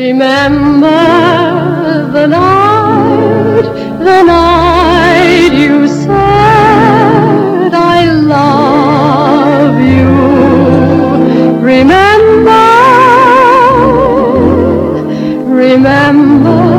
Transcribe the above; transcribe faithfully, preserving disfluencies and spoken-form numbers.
Remember the night, the night you said I love you. Remember, remember